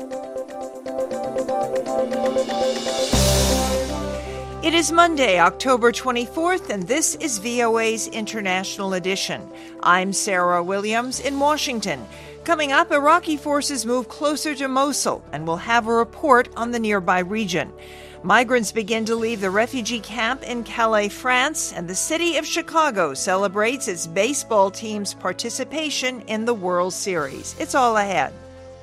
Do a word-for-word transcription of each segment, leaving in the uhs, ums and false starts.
It is Monday, October twenty-fourth, and this is V O A's International Edition. I'm Sarah Williams in Washington. Coming up, Iraqi forces move closer to Mosul, and we'll have a report on the nearby region. Migrants begin to leave the refugee camp in Calais, France, and the city of Chicago celebrates its baseball team's participation in the World Series. It's all ahead.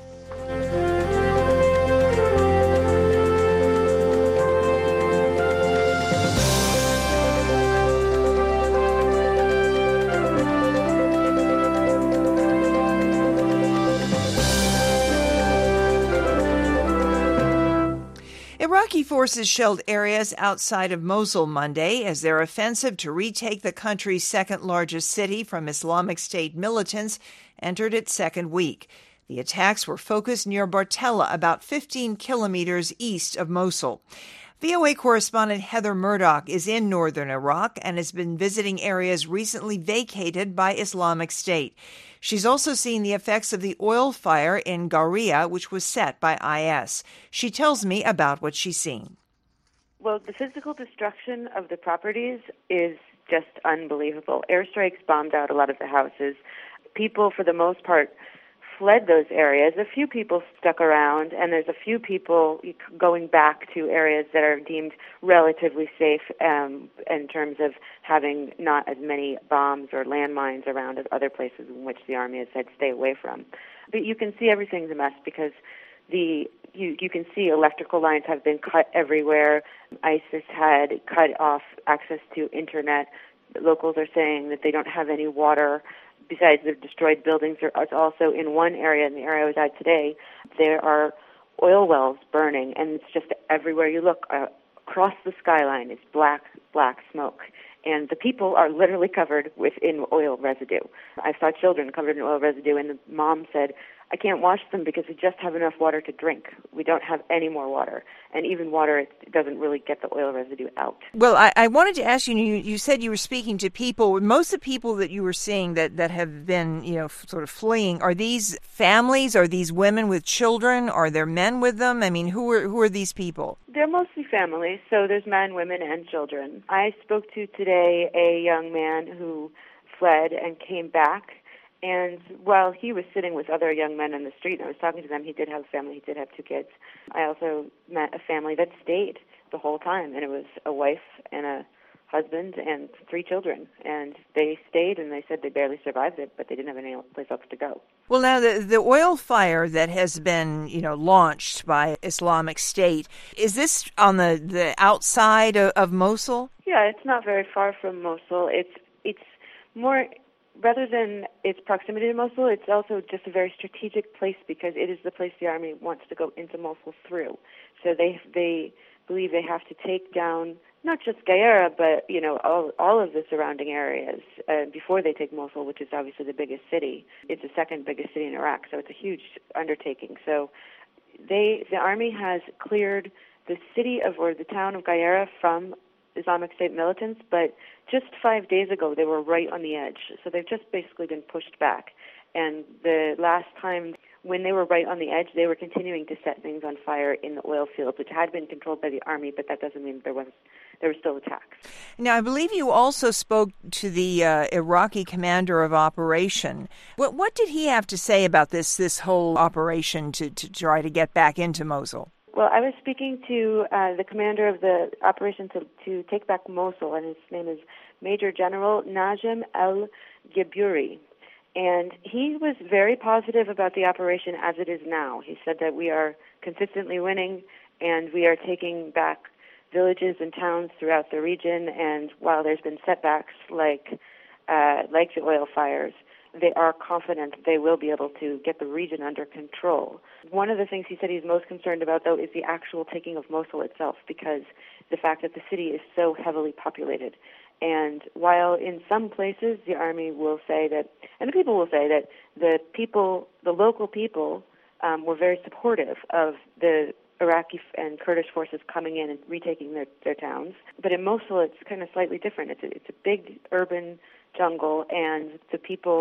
Iraqi forces shelled areas outside of Mosul Monday as their offensive to retake the country's second-largest city from Islamic State militants entered its second week. The attacks were focused near Bartella, about fifteen kilometers east of Mosul. V O A correspondent Heather Murdoch is in northern Iraq and has been visiting areas recently vacated by Islamic State. She's also seen the effects of the oil fire in Gharia, which was set by I S. She tells me about what she's seen. Well, the physical destruction of the properties is just unbelievable. Airstrikes bombed out a lot of the houses. People, for the most part, fled those areas. A few people stuck around, and there's a few people going back to areas that are deemed relatively safe um, in terms of having not as many bombs or landmines around as other places in which the army has said stay away from. But you can see everything's a mess because the you, you can see electrical lines have been cut everywhere. ISIS had cut off access to internet. Locals are saying that they don't have any water. Besides the destroyed buildings, there is also in one area, in the area I was at today, there are oil wells burning, and it's just everywhere you look. Uh, across the skyline is black, black smoke. And the people are literally covered with in oil residue. I saw children covered in oil residue, and the mom said, I can't wash them because we just have enough water to drink. We don't have any more water. And even water, it doesn't really get the oil residue out. Well, I, I wanted to ask you, you, you said you were speaking to people. Most of the people that you were seeing that, that have been, you know, f- sort of fleeing, are these families? Are these women with children? Are there men with them? I mean, who are who are these people? They're mostly families, so there's men, women, and children. I spoke to today a young man who fled and came back. And while he was sitting with other young men in the street and I was talking to them, he did have a family, he did have two kids. I also met a family that stayed the whole time, and it was a wife and a husband and three children. And they stayed, and they said they barely survived it, but they didn't have any place else to go. Well, now, the, the oil fire that has been, you know, launched by Islamic State, is this on the, the outside of, of Mosul? Yeah, it's not very far from Mosul. It's it's more... Rather than its proximity to Mosul, it's also just a very strategic place because it is the place the army wants to go into Mosul through. So they they believe they have to take down not just Ghaira, but you know all all of the surrounding areas uh, before they take Mosul, which is obviously the biggest city. It's the second biggest city in Iraq, so it's a huge undertaking. So they the army has cleared the city of or the town of Ghaira from Islamic State militants, but just five days ago they were right on the edge. So they've just basically been pushed back. And the last time when they were right on the edge, they were continuing to set things on fire in the oil fields, which had been controlled by the army, but that doesn't mean there was there were still attacks. Now, I believe you also spoke to the uh, Iraqi commander of operation. What what did he have to say about this this whole operation to, to try to get back into Mosul? Well, I was speaking to uh, the commander of the operation to, to take back Mosul, and his name is Major General Najim El-Gaburi. And he was very positive about the operation as it is now. He said that we are consistently winning, and we are taking back villages and towns throughout the region. And while there's been setbacks like uh, like the oil fires, they are confident they will be able to get the region under control. One of the things he said he's most concerned about, though, is the actual taking of Mosul itself, because the fact that the city is so heavily populated. And while in some places the army will say that, and the people will say that the people, the local people, um, were very supportive of the Iraqi and Kurdish forces coming in and retaking their, their towns. But in Mosul, it's kind of slightly different. It's a, it's a big urban jungle, and the people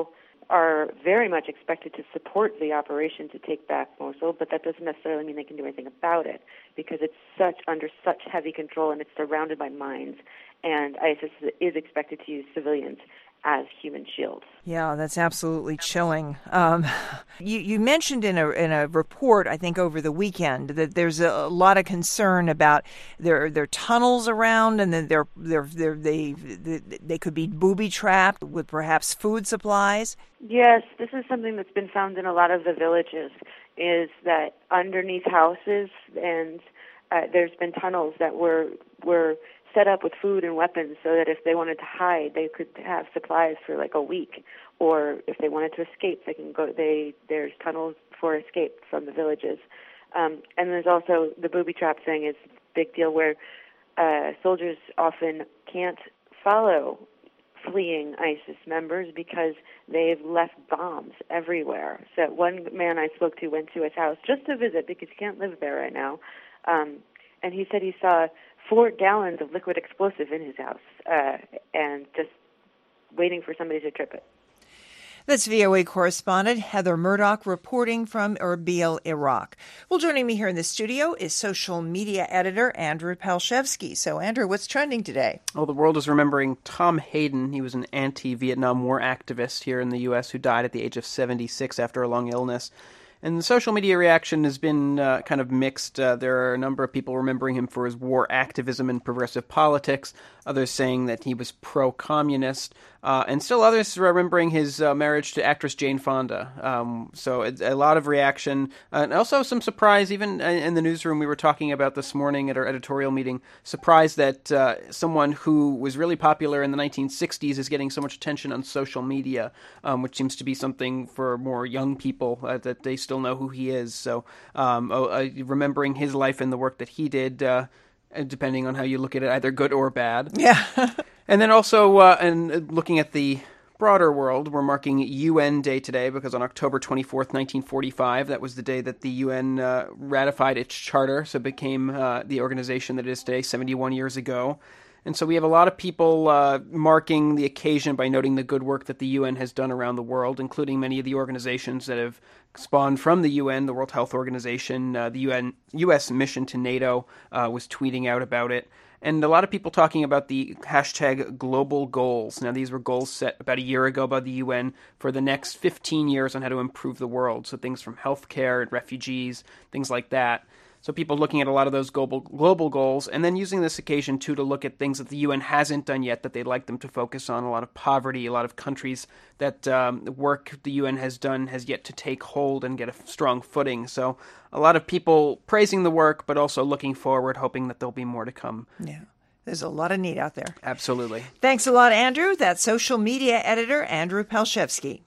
are very much expected to support the operation to take back Mosul, but that doesn't necessarily mean they can do anything about it because it's such under such heavy control and it's surrounded by mines, and ISIS is expected to use civilians as human shields. Yeah, that's absolutely chilling. Um, you, you mentioned in a in a report, I think over the weekend, that there's a, a lot of concern about their their tunnels around, and then they're, they're, they're, they they they could be booby trapped with perhaps food supplies. Yes, this is something that's been found in a lot of the villages. Is that underneath houses, and uh, there's been tunnels that were were. set up with food and weapons so that if they wanted to hide, they could have supplies for like a week, or if they wanted to escape, they can go. They there's tunnels for escape from the villages, um, and there's also the booby trap thing is a big deal where uh, soldiers often can't follow fleeing ISIS members because they've left bombs everywhere. So one man I spoke to went to his house just to visit because he can't live there right now, um, and he said he saw four gallons of liquid explosive in his house uh, and just waiting for somebody to trip it. That's V O A correspondent Heather Murdoch reporting from Erbil, Iraq. Well, joining me here in the studio is social media editor Andrew Palshevsky. So, Andrew, what's trending today? Well, the world is remembering Tom Hayden. He was an anti-Vietnam War activist here in the U S who died at the age of seventy-six after a long illness. And the social media reaction has been uh, kind of mixed. Uh, there are a number of people remembering him for his war activism and progressive politics, others saying that he was pro-communist, uh, and still others remembering his uh, marriage to actress Jane Fonda. Um, so it's a lot of reaction, uh, and also some surprise, even in the newsroom we were talking about this morning at our editorial meeting, surprise that uh, someone who was really popular in the nineteen sixties is getting so much attention on social media, um, which seems to be something for more young people uh, that they still know who he is. So um, uh, remembering his life and the work that he did, uh, depending on how you look at it, either good or bad. Yeah. And then also, uh, and looking at the broader world, we're marking U N Day today because on October twenty-fourth, nineteen forty-five, that was the day that the U N uh, ratified its charter, so it became uh, the organization that it is today, seventy-one years ago. And so we have a lot of people uh, marking the occasion by noting the good work that the U N has done around the world, including many of the organizations that have spawned from the U N, the World Health Organization, uh, the U N U S mission to NATO uh, was tweeting out about it. And a lot of people talking about the hashtag global goals. Now, these were goals set about a year ago by the U N for the next fifteen years on how to improve the world. So things from healthcare and refugees, things like that. So people looking at a lot of those global global goals, and then using this occasion, too, to look at things that the U N hasn't done yet that they'd like them to focus on. A lot of poverty, a lot of countries that um, the work the U N has done has yet to take hold and get a strong footing. So a lot of people praising the work, but also looking forward, hoping that there'll be more to come. Yeah. There's a lot of need out there. Absolutely. Thanks a lot, Andrew. That's social media editor Andrew Palshevsky.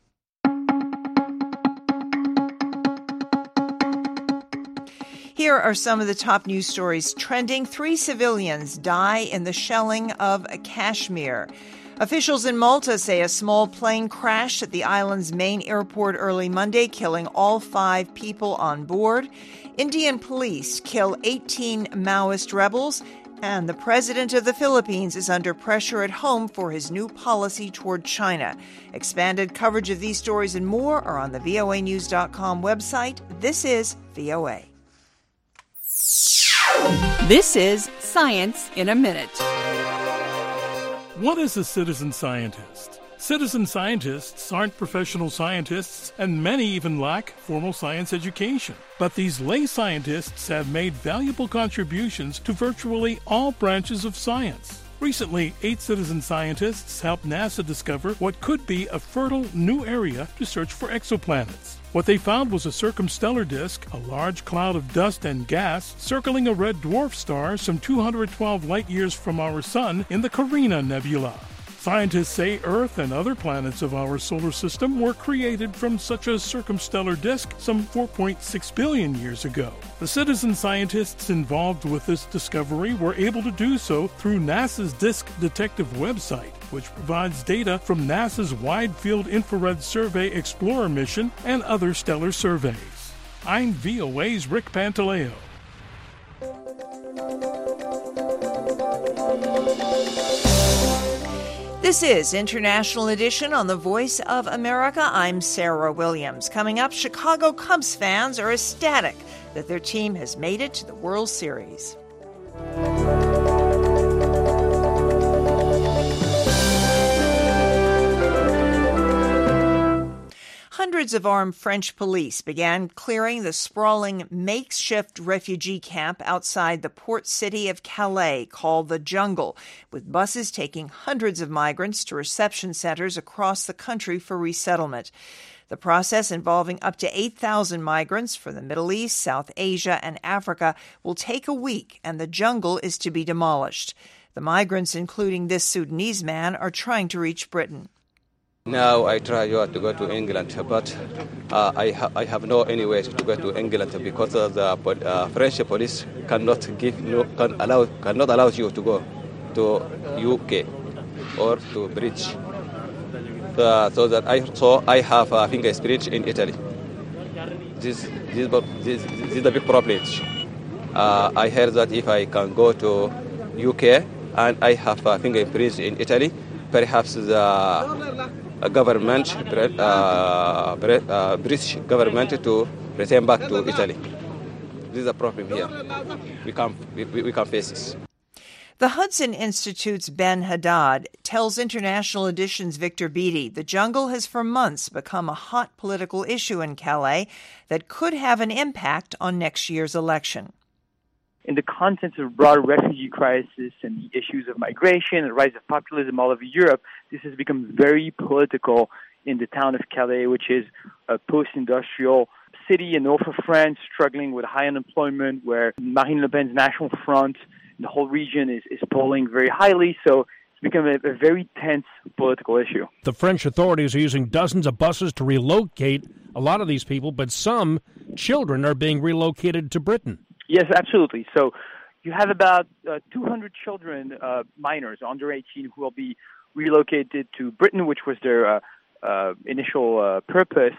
Here are some of the top news stories trending. Three civilians die in the shelling of Kashmir. Officials in Malta say a small plane crashed at the island's main airport early Monday, killing all five people on board. Indian police kill eighteen Maoist rebels. And the president of the Philippines is under pressure at home for his new policy toward China. Expanded coverage of these stories and more are on the V O A news dot com website. This is V O A. This is Science in a Minute. What is a citizen scientist? Citizen scientists aren't professional scientists, and many even lack formal science education. But these lay scientists have made valuable contributions to virtually all branches of science. Recently, eight citizen scientists helped NASA discover what could be a fertile new area to search for exoplanets. What they found was a circumstellar disk, a large cloud of dust and gas, circling a red dwarf star some two hundred twelve light-years from our Sun in the Carina Nebula. Scientists say Earth and other planets of our solar system were created from such a circumstellar disk some four point six billion years ago. The citizen scientists involved with this discovery were able to do so through NASA's Disk Detective website, which provides data from NASA's Wide Field Infrared Survey Explorer mission and other stellar surveys. I'm V O A's Rick Pantaleo. This is International Edition on the Voice of America. I'm Sarah Williams. Coming up, Chicago Cubs fans are ecstatic that their team has made it to the World Series. Hundreds of armed French police began clearing the sprawling makeshift refugee camp outside the port city of Calais called the Jungle, with buses taking hundreds of migrants to reception centers across the country for resettlement. The process, involving up to eight thousand migrants from the Middle East, South Asia, and Africa, will take a week, and the jungle is to be demolished. The migrants, including this Sudanese man, are trying to reach Britain. Now I try to go to England, but uh, I, ha- I have no any way to go to England because of the uh, French police cannot give no can allow cannot allow you to go to U K or to British. Uh, so that I so I have I think experience in Italy. This this this, this is the big problem. Uh, I heard that if I can go to U K and I have I think experience in Italy, perhaps the A government, uh, uh, British government, to return back to Italy. This is a problem here. We can't, we, we can't face this. The Hudson Institute's Ben Haddad tells International Edition's Victor Beattie the jungle has for months become a hot political issue in Calais that could have an impact on next year's election. In the context of broader refugee crisis and the issues of migration and the rise of populism all over Europe, this has become very political in the town of Calais, which is a post-industrial city in north of France, struggling with high unemployment, where Marine Le Pen's National Front, the whole region is, is polling very highly. So it's become a, a very tense political issue. The French authorities are using dozens of buses to relocate a lot of these people, but some children are being relocated to Britain. Yes, absolutely. So you have about uh, two hundred children, uh, minors, under eighteen, who will be relocated to Britain, which was their uh, uh, initial uh, purpose.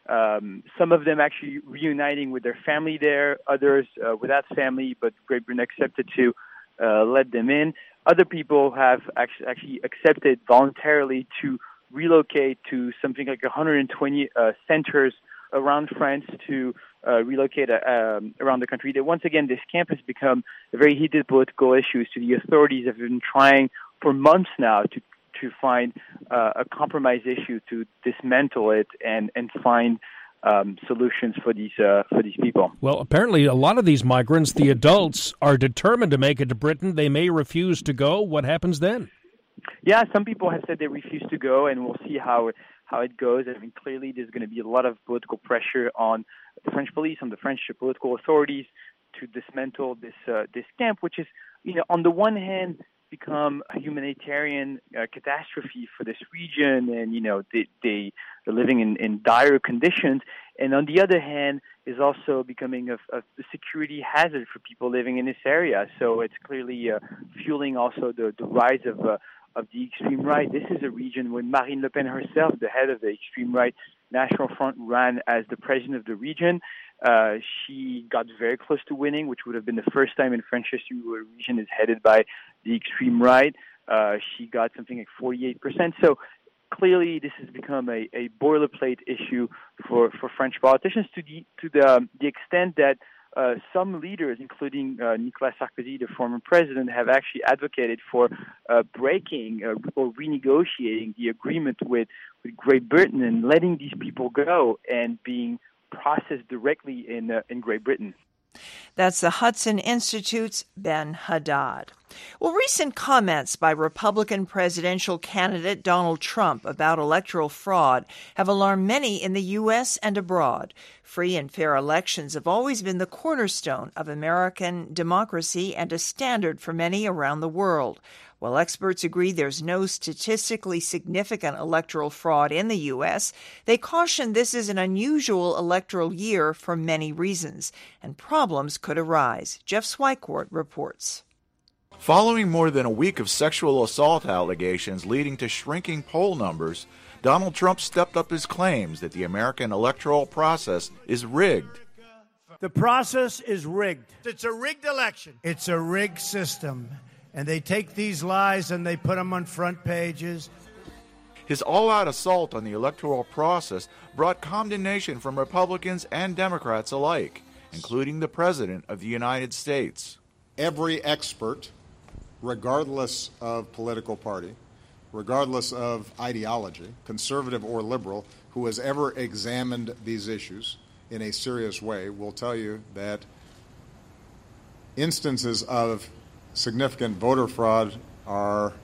Um, some of them actually reuniting with their family there, others uh, without family, but Great Britain accepted to uh, let them in. Other people have actually, actually accepted voluntarily to relocate to something like one hundred twenty uh, centers around France to uh, relocate uh, um, around the country. That once again, this camp has become a very heated political issue. So the authorities have been trying for months now to to find uh, a compromise issue to dismantle it and and find um, solutions for these uh, for these people. Well, apparently, a lot of these migrants, the adults, are determined to make it to Britain. They may refuse to go. What happens then? Yeah, some people have said they refuse to go, and we'll see how it, how it goes. I mean, clearly there's going to be a lot of political pressure on the French police, on the French political authorities to dismantle this uh, this camp, which is, you know, on the one hand, become a humanitarian uh, catastrophe for this region, and, you know, they, they are living in, in dire conditions. And on the other hand, is also becoming a, a security hazard for people living in this area. So it's clearly uh, fueling also the, the rise of uh, of the extreme right. This is a region where Marine Le Pen herself, the head of the extreme right National Front, ran as the president of the region. Uh, she got very close to winning, which would have been the first time in French history where a region is headed by the extreme right. Uh, she got something like forty-eight percent. So clearly this has become a, a boilerplate issue for, for French politicians to the, to the, um, the extent that Uh, some leaders, including uh, Nicolas Sarkozy, the former president, have actually advocated for uh, breaking uh, or renegotiating the agreement with, with Great Britain and letting these people go and being processed directly in uh, in Great Britain. That's the Hudson Institute's Ben Haddad. Well, recent comments by Republican presidential candidate Donald Trump about electoral fraud have alarmed many in the U S and abroad. Free and fair elections have always been the cornerstone of American democracy and a standard for many around the world. While experts agree there's no statistically significant electoral fraud in the U S, they caution this is an unusual electoral year for many reasons, and problems could arise. Jeff Swycourt reports. Following more than a week of sexual assault allegations leading to shrinking poll numbers, Donald Trump stepped up his claims that the American electoral process is rigged. The process is rigged. It's a rigged election. It's a rigged system. And they take these lies and they put them on front pages. His all-out assault on the electoral process brought condemnation from Republicans and Democrats alike, including the President of the United States. Every expert, regardless of political party, regardless of ideology, conservative or liberal, who has ever examined these issues in a serious way will tell you that instances of significant voter fraud are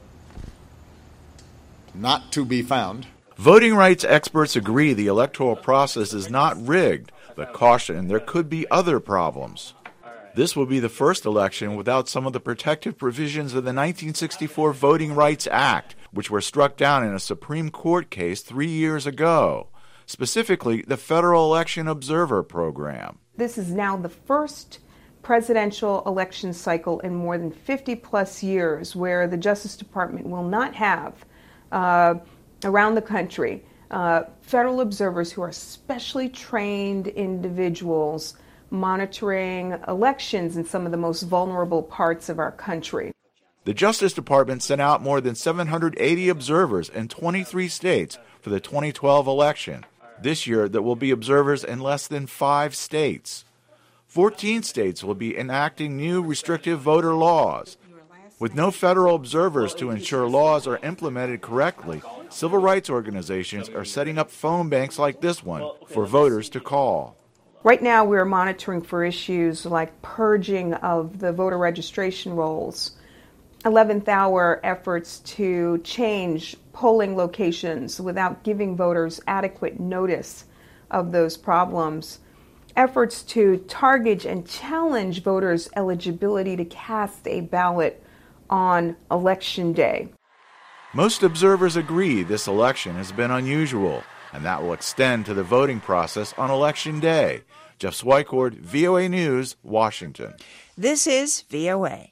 not to be found. Voting rights experts agree the electoral process is not rigged, but caution there could be other problems. This will be the first election without some of the protective provisions of the nineteen sixty-four Voting Rights Act, which were struck down in a Supreme Court case three years ago, specifically the Federal Election Observer Program. This is now the first presidential election cycle in more than fifty plus years where the Justice Department will not have uh, around the country uh, federal observers who are specially trained individuals monitoring elections in some of the most vulnerable parts of our country. The Justice Department sent out more than seven hundred eighty observers in twenty-three states for the twenty twelve election. This year, there will be observers in less than five states. fourteen states will be enacting new restrictive voter laws. With no federal observers to ensure laws are implemented correctly, civil rights organizations are setting up phone banks like this one for voters to call. Right now, we're monitoring for issues like purging of the voter registration rolls, eleventh hour efforts to change polling locations without giving voters adequate notice of those problems, efforts to target and challenge voters' eligibility to cast a ballot on Election Day. Most observers agree this election has been unusual, and that will extend to the voting process on Election Day. Jeff Swicord, V O A News, Washington. This is V O A.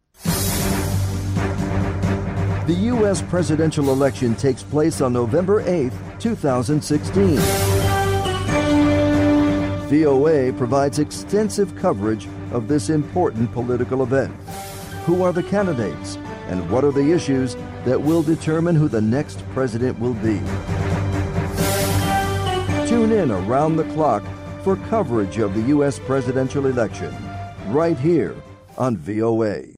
The U S presidential election takes place on November eighth, two thousand sixteen. V O A provides extensive coverage of this important political event. Who are the candidates, and what are the issues that will determine who the next president will be? Tune in around the clock for coverage of the U S presidential election, right here on V O A.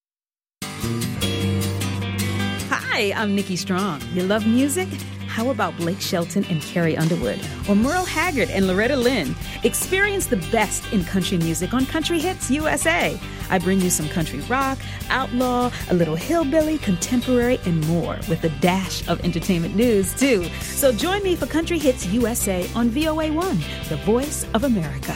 Hi, I'm Nikki Strong. You love music? How about Blake Shelton and Carrie Underwood? Or Merle Haggard and Loretta Lynn? Experience the best in country music on Country Hits U S A. I bring you some country rock, outlaw, a little hillbilly, contemporary, and more, with a dash of entertainment news, too. So join me for Country Hits U S A on V O A one, the voice of America.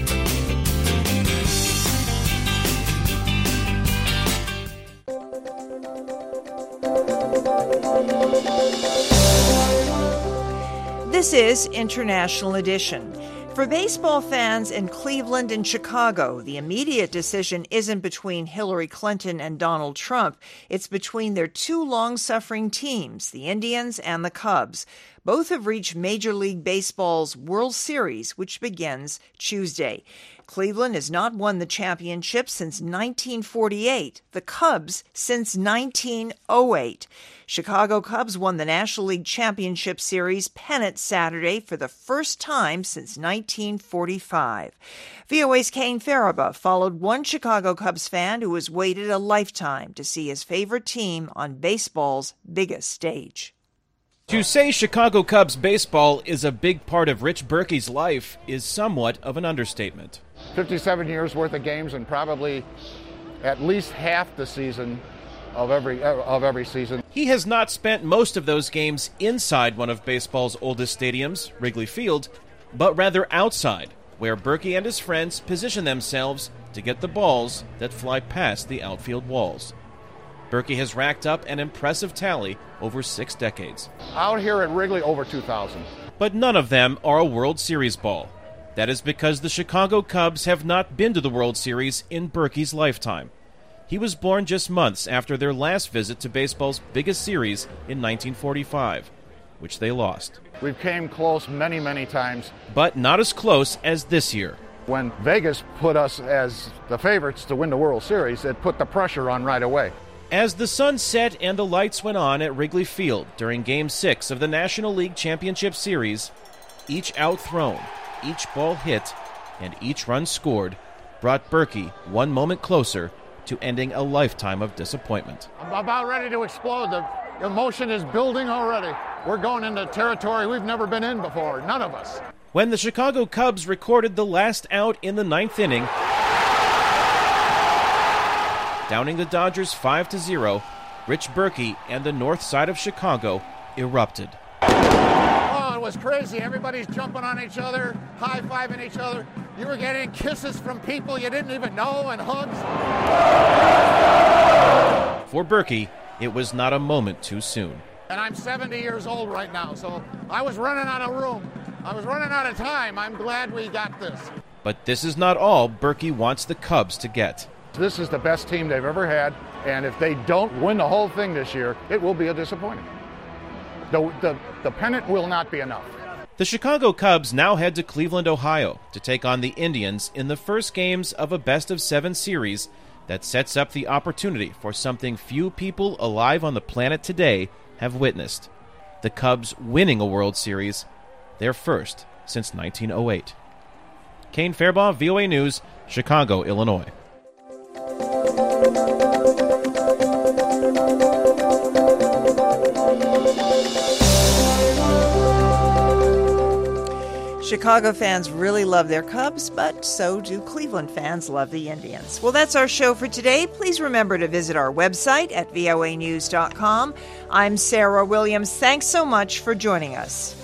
This is International Edition. For baseball fans in Cleveland and Chicago, the immediate decision isn't between Hillary Clinton and Donald Trump. It's between their two long-suffering teams, the Indians and the Cubs. Both have reached Major League Baseball's World Series, which begins Tuesday. Cleveland has not won the championship since nineteen forty-eight, the Cubs since nineteen oh eight. Chicago Cubs won the National League Championship Series pennant Saturday for the first time since nineteen forty-five. V O A's Kane Faraba followed one Chicago Cubs fan who has waited a lifetime to see his favorite team on baseball's biggest stage. To say Chicago Cubs baseball is a big part of Rich Berkey's life is somewhat of an understatement. fifty-seven years worth of games and probably at least half the season of every of every season. He has not spent most of those games inside one of baseball's oldest stadiums, Wrigley Field, but rather outside, where Berkey and his friends position themselves to get the balls that fly past the outfield walls. Berkey has racked up an impressive tally over six decades. Out here at Wrigley, over two thousand. But none of them are a World Series ball. That is because the Chicago Cubs have not been to the World Series in Berkey's lifetime. He was born just months after their last visit to baseball's biggest series in nineteen forty-five, which they lost. We've came close many, many times. But not as close as this year. When Vegas put us as the favorites to win the World Series, it put the pressure on right away. As the sun set and the lights went on at Wrigley Field during Game six of the National League Championship Series, each out thrown, each ball hit, and each run scored brought Berkey one moment closer to ending a lifetime of disappointment. I'm about ready to explode. The emotion is building already. We're going into territory we've never been in before, none of us. When the Chicago Cubs recorded the last out in the ninth inning, downing the Dodgers five to zero, Rich Berkey and the north side of Chicago erupted. Oh, it was crazy. Everybody's jumping on each other, high-fiving each other. You were getting kisses from people you didn't even know and hugs. For Berkey, it was not a moment too soon. And I'm seventy years old right now, so I was running out of room. I was running out of time. I'm glad we got this. But this is not all Berkey wants the Cubs to get. This is the best team they've ever had, and if they don't win the whole thing this year, it will be a disappointment. The, the, the pennant will not be enough. The Chicago Cubs now head to Cleveland, Ohio, to take on the Indians in the first games of a best-of-seven series that sets up the opportunity for something few people alive on the planet today have witnessed: the Cubs winning a World Series, their first since nineteen oh eight. Kane Fairbaugh, V O A News, Chicago, Illinois. Chicago fans really love their Cubs, but so do Cleveland fans love the Indians. Well, that's our show for today. Please remember to visit our website at voa news dot com. I'm Sarah Williams. Thanks so much for joining us.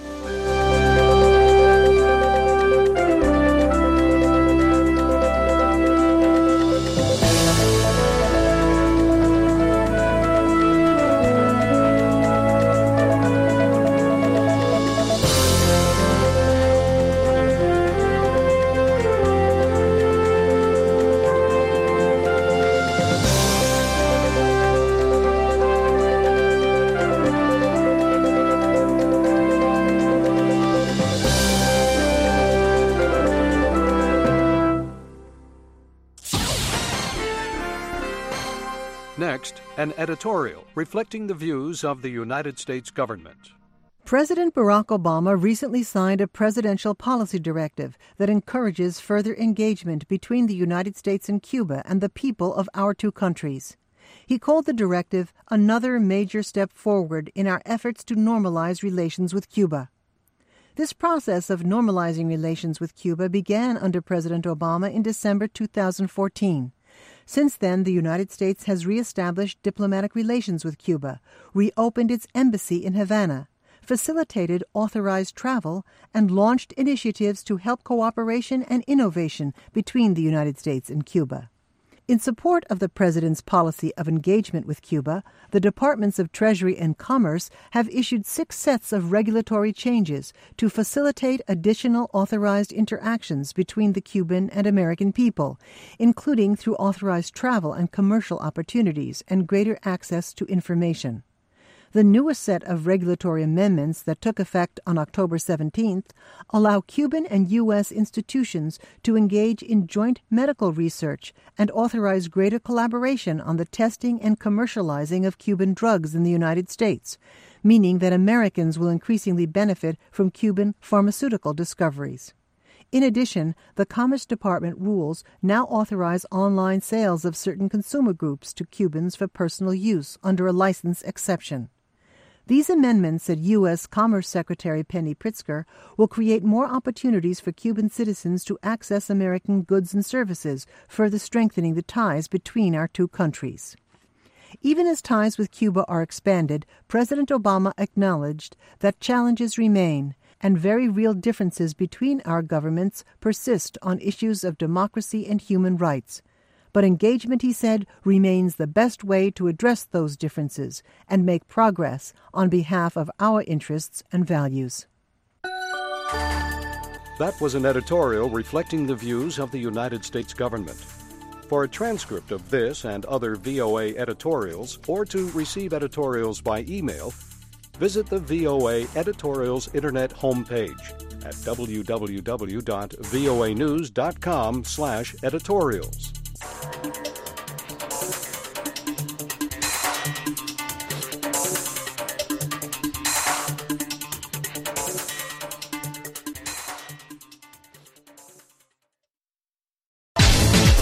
Next, an editorial reflecting the views of the United States government. President Barack Obama recently signed a presidential policy directive that encourages further engagement between the United States and Cuba and the people of our two countries. He called the directive another major step forward in our efforts to normalize relations with Cuba. This process of normalizing relations with Cuba began under President Obama in December two thousand fourteen. Since then, the United States has reestablished diplomatic relations with Cuba, reopened its embassy in Havana, facilitated authorized travel, and launched initiatives to help cooperation and innovation between the United States and Cuba. In support of the President's policy of engagement with Cuba, the Departments of Treasury and Commerce have issued six sets of regulatory changes to facilitate additional authorized interactions between the Cuban and American people, including through authorized travel and commercial opportunities and greater access to information. The newest set of regulatory amendments that took effect on October seventeenth allow Cuban and U S institutions to engage in joint medical research and authorize greater collaboration on the testing and commercializing of Cuban drugs in the United States, meaning that Americans will increasingly benefit from Cuban pharmaceutical discoveries. In addition, the Commerce Department rules now authorize online sales of certain consumer groups to Cubans for personal use under a license exception. These amendments, said U S Commerce Secretary Penny Pritzker, will create more opportunities for Cuban citizens to access American goods and services, further strengthening the ties between our two countries. Even as ties with Cuba are expanded, President Obama acknowledged that challenges remain and very real differences between our governments persist on issues of democracy and human rights. But engagement, he said, remains the best way to address those differences and make progress on behalf of our interests and values. That was an editorial reflecting the views of the United States government. For a transcript of this and other V O A editorials, or to receive editorials by email, visit the V O A Editorials Internet homepage at w w w dot voa news dot com slash editorials.